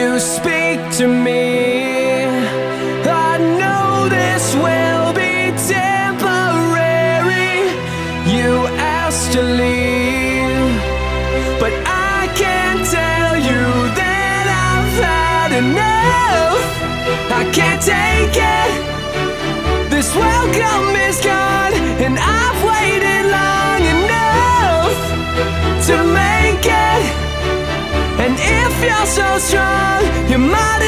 you speak to me. I know this will be temporary. You asked to leave, but I can't tell you that I've had enough. I can't take it. This welcome is gone, and I've waited long enough to make it. And if you're so strong, you might